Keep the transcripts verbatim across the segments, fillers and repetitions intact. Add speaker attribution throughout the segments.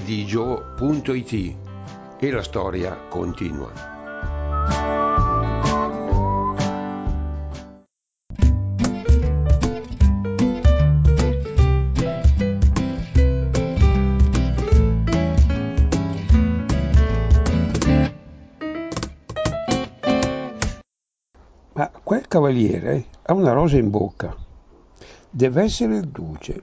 Speaker 1: digio punto it e la storia continua.
Speaker 2: Ma quel cavaliere ha una rosa in bocca. Deve essere il duce.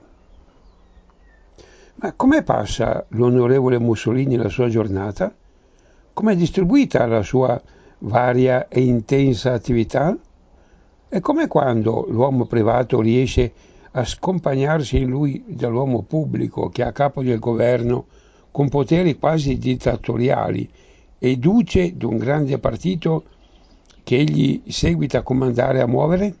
Speaker 2: Ma come passa l'onorevole Mussolini la sua giornata? Com'è distribuita la sua varia e intensa attività? E come quando l'uomo privato riesce a scompagnarsi in lui dall'uomo pubblico che è a capo del governo con poteri quasi dittatoriali e duce di un grande partito che egli seguita a comandare e a muovere?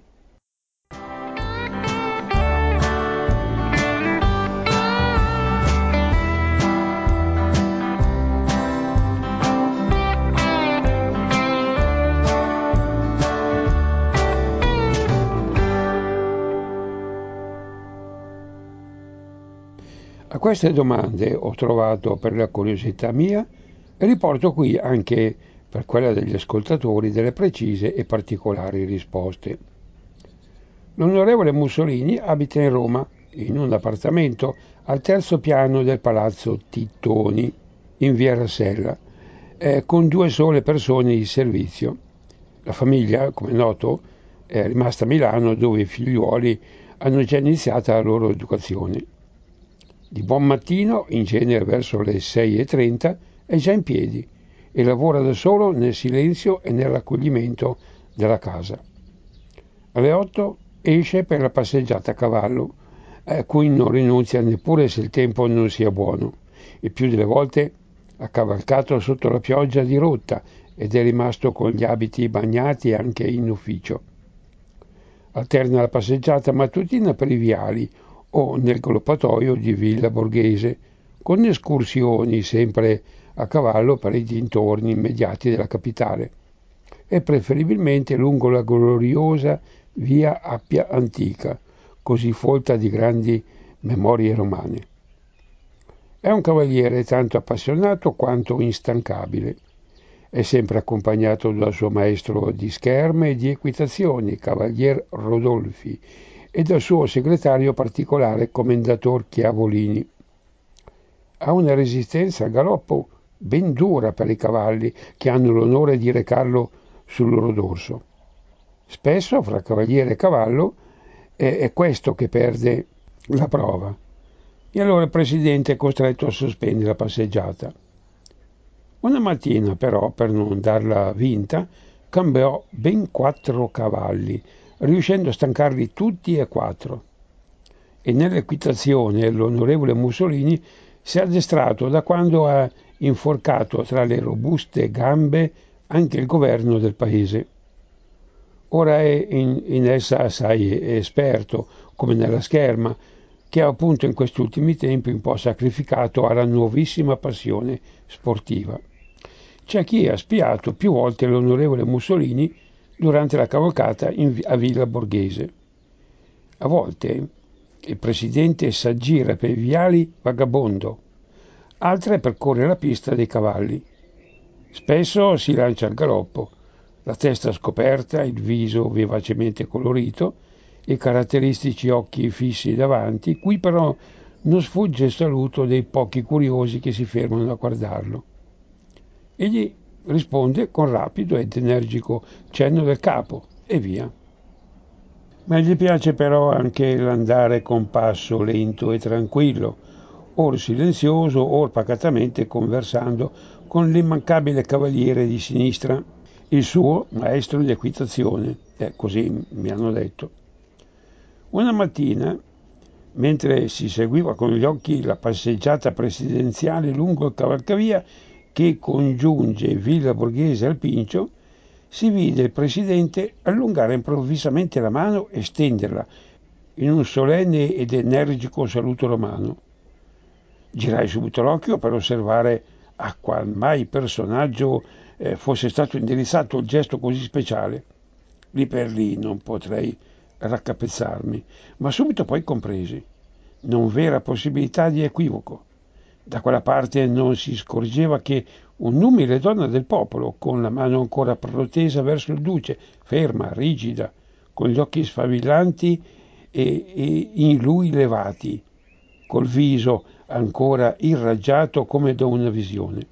Speaker 2: A queste domande ho trovato, per la curiosità mia, e riporto qui anche per quella degli ascoltatori, delle precise e particolari risposte. L'onorevole Mussolini abita in Roma, in un appartamento al terzo piano del palazzo Tittoni, in via Rasella, eh, con due sole persone di servizio. La famiglia, come è noto, è rimasta a Milano, dove i figliuoli hanno già iniziato la loro educazione. Di buon mattino, in genere verso le sei e trenta, è già in piedi e lavora da solo nel silenzio e nell'accoglimento della casa. Alle otto esce per la passeggiata a cavallo, a cui non rinunzia neppure se il tempo non sia buono, e più delle volte ha cavalcato sotto la pioggia di rotta ed è rimasto con gli abiti bagnati anche in ufficio. Alterna la passeggiata mattutina per i viali o nel galoppatoio di Villa Borghese, con escursioni sempre a cavallo per i dintorni immediati della capitale e preferibilmente lungo la gloriosa via Appia Antica, così folta di grandi memorie romane. È un cavaliere tanto appassionato quanto instancabile. È sempre accompagnato dal suo maestro di scherme e di equitazioni, cavalier Rodolfi, e dal suo segretario particolare, commendator Chiavolini. Ha una resistenza al galoppo ben dura per i cavalli che hanno l'onore di recarlo sul loro dorso. Spesso fra cavaliere e cavallo è, è questo che perde la prova. E allora il presidente è costretto a sospendere la passeggiata. Una mattina però, per non darla vinta, cambiò ben quattro cavalli, riuscendo a stancarli tutti e quattro. E nell'equitazione l'onorevole Mussolini si è addestrato da quando ha inforcato tra le robuste gambe anche il governo del paese. Ora è in, in essa assai esperto, come nella scherma, che ha appunto in questi ultimi tempi un po' sacrificato alla nuovissima passione sportiva. C'è chi ha spiato più volte l'onorevole Mussolini durante la cavalcata in, a Villa Borghese. A volte il presidente s'aggira per i viali vagabondo, altre percorre la pista dei cavalli. Spesso si lancia al galoppo, la testa scoperta, il viso vivacemente colorito, i caratteristici occhi fissi davanti, cui però non sfugge il saluto dei pochi curiosi che si fermano a guardarlo. Egli risponde con rapido ed energico cenno del capo e via. Ma gli piace però anche l'andare con passo lento e tranquillo, or silenzioso, or pacatamente conversando con l'immancabile cavaliere di sinistra, il suo maestro di equitazione, eh, così mi hanno detto. Una mattina, mentre si seguiva con gli occhi la passeggiata presidenziale lungo il cavalcavia che congiunge Villa Borghese al Pincio, si vide il presidente allungare improvvisamente la mano e stenderla in un solenne ed energico saluto romano. Girai subito l'occhio per osservare a qual mai personaggio eh, fosse stato indirizzato il gesto così speciale. Lì per lì non potrei raccapezzarmi, ma subito poi compresi. Non v'era possibilità di equivoco. Da quella parte non si scorgeva che un'umile donna del popolo, con la mano ancora protesa verso il duce, ferma, rigida, con gli occhi sfavillanti e, e in lui levati, col viso ancora irraggiato come da una visione.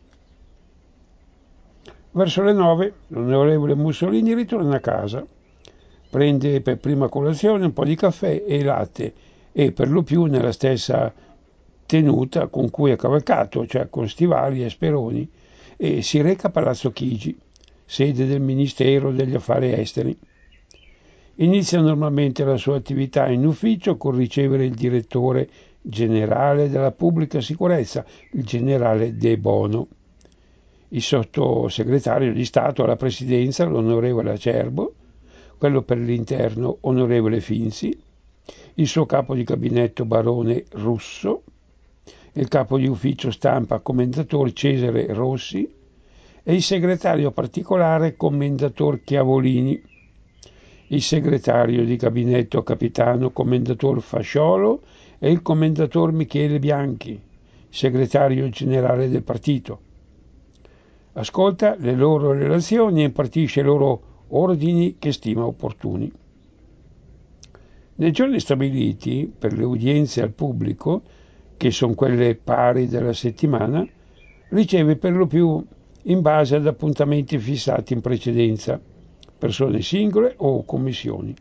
Speaker 2: Verso le nove l'onorevole Mussolini ritorna a casa, prende per prima colazione un po' di caffè e latte e per lo più nella stessa tenuta con cui è cavalcato, cioè con stivali e speroni, e si reca a Palazzo Chigi, sede del Ministero degli Affari Esteri. Inizia normalmente la sua attività in ufficio con ricevere il direttore generale della pubblica sicurezza, il generale De Bono, il sottosegretario di Stato alla Presidenza, l'onorevole Acerbo, quello per l'interno, onorevole Finzi, il suo capo di gabinetto, barone Russo, il capo di ufficio stampa, commendator Cesare Rossi, e il segretario particolare, commendator Chiavolini, il segretario di gabinetto capitano, commendator Fasciolo, e il commendator Michele Bianchi, segretario generale del partito. Ascolta le loro relazioni e impartisce loro ordini che stima opportuni. Nei giorni stabiliti per le udienze al pubblico, che sono quelle pari della settimana, riceve per lo più in base ad appuntamenti fissati in precedenza, persone singole o commissioni.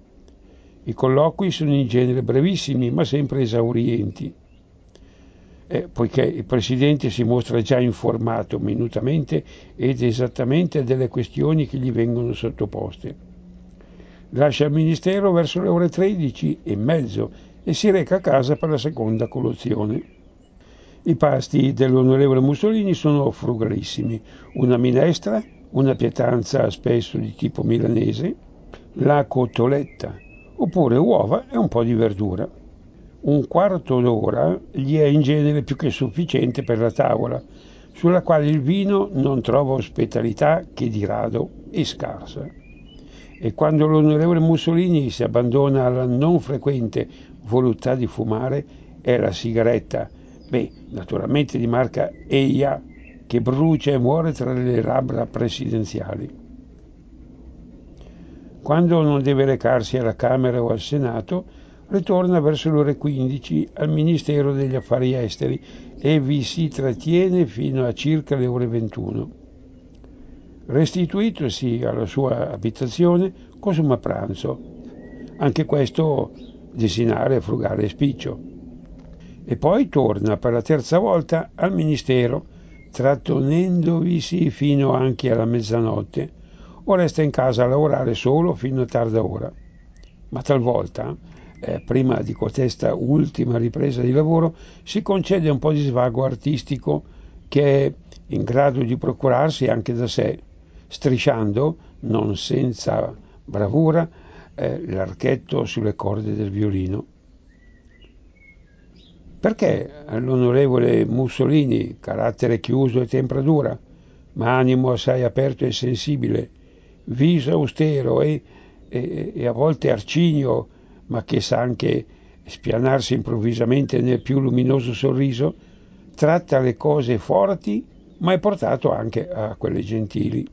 Speaker 2: I colloqui sono in genere brevissimi, ma sempre esaurienti, eh, poiché il Presidente si mostra già informato minutamente ed esattamente delle questioni che gli vengono sottoposte. Lascia il Ministero verso le ore tredici e mezzo e si reca a casa per la seconda colazione. I pasti dell'onorevole Mussolini sono frugalissimi: una minestra, una pietanza spesso di tipo milanese, la cotoletta, oppure uova e un po' di verdura. Un quarto d'ora gli è in genere più che sufficiente per la tavola, sulla quale il vino non trova ospitalità che di rado e scarsa. E quando l'onorevole Mussolini si abbandona alla non frequente voluttà di fumare, è la sigaretta, beh, naturalmente di marca Eia, che brucia e muore tra le labbra presidenziali. Quando non deve recarsi alla Camera o al Senato, ritorna verso le ore quindici al Ministero degli Affari Esteri e vi si trattiene fino a circa le ore ventuno. Restituitosi alla sua abitazione, consuma pranzo, anche questo desinare, frugale e spiccio, e poi torna per la terza volta al Ministero, trattenendovisi fino anche alla mezzanotte, o resta in casa a lavorare solo fino a tarda ora. Ma talvolta, eh, prima di cotesta ultima ripresa di lavoro, si concede un po' di svago artistico che è in grado di procurarsi anche da sé, strisciando, non senza bravura, eh, l'archetto sulle corde del violino. Perché l'onorevole Mussolini, carattere chiuso e tempra dura, ma animo assai aperto e sensibile, viso austero e, e, e a volte arcigno, ma che sa anche spianarsi improvvisamente nel più luminoso sorriso, tratta le cose forti, ma è portato anche a quelle gentili.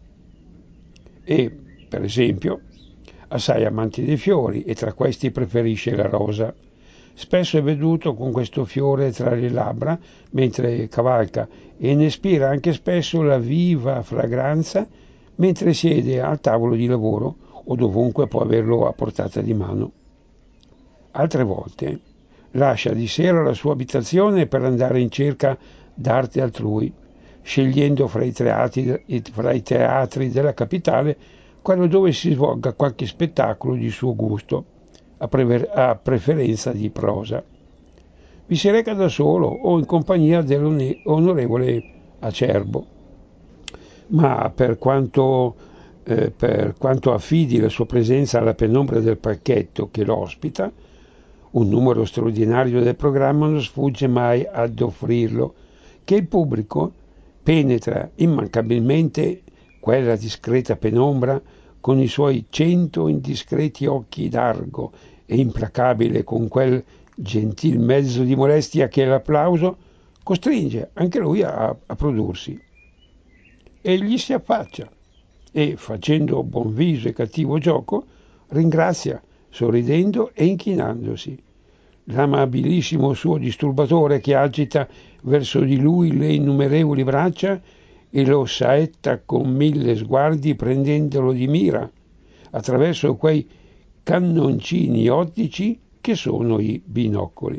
Speaker 2: E, per esempio, assai amante dei fiori e tra questi preferisce la rosa. Spesso è veduto con questo fiore tra le labbra mentre cavalca e ne spira anche spesso la viva fragranza mentre siede al tavolo di lavoro o dovunque può averlo a portata di mano. Altre volte lascia di sera la sua abitazione per andare in cerca d'arte altrui, scegliendo fra i teatri, fra i teatri della capitale quello dove si svolga qualche spettacolo di suo gusto, a, prever- a preferenza di prosa. Vi si reca da solo o in compagnia dell'onorevole Acerbo, ma per quanto, eh, per quanto affidi la sua presenza alla penombra del parchetto che lo ospita, un numero straordinario del programma non sfugge mai ad offrirlo, che il pubblico penetra immancabilmente quella discreta penombra con i suoi cento indiscreti occhi d'argo e implacabile con quel gentil mezzo di molestia che è l'applauso, costringe anche lui a, a prodursi. Egli si affaccia e, facendo buon viso e cattivo gioco, ringrazia, sorridendo e inchinandosi. L'amabilissimo suo disturbatore che agita verso di lui le innumerevoli braccia e lo saetta con mille sguardi prendendolo di mira attraverso quei cannoncini ottici che sono i binocoli.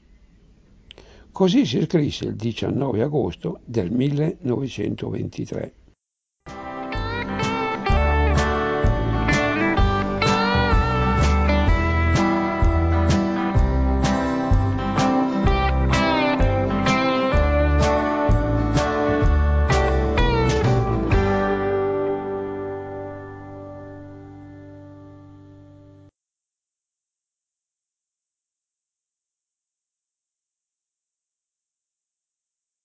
Speaker 2: Così si scrisse il diciannove agosto del millenovecentoventitré.